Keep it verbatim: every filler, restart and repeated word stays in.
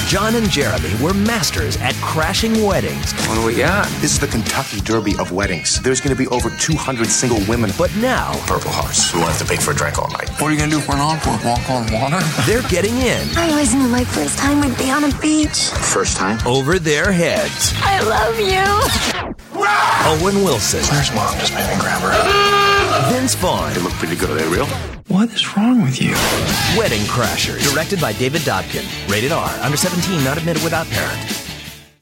John and Jeremy were masters at crashing weddings. What do we got? This is the Kentucky Derby of weddings. There's going to be over two hundred single women. But now, Purple Hearts. We won't have to pay for a drink all night. What are you going to do for an encore? Walk on water? they're getting in. I always knew my first time would be on a beach. First time? Over their heads. I love you. Owen Wilson. Claire's mom just made me grab her. Vince Vaughn. They look pretty good. Are they real? What is wrong with you? Wedding Crashers. Directed by David Dobkin. Rated R. Under seventeen, not admitted without parent.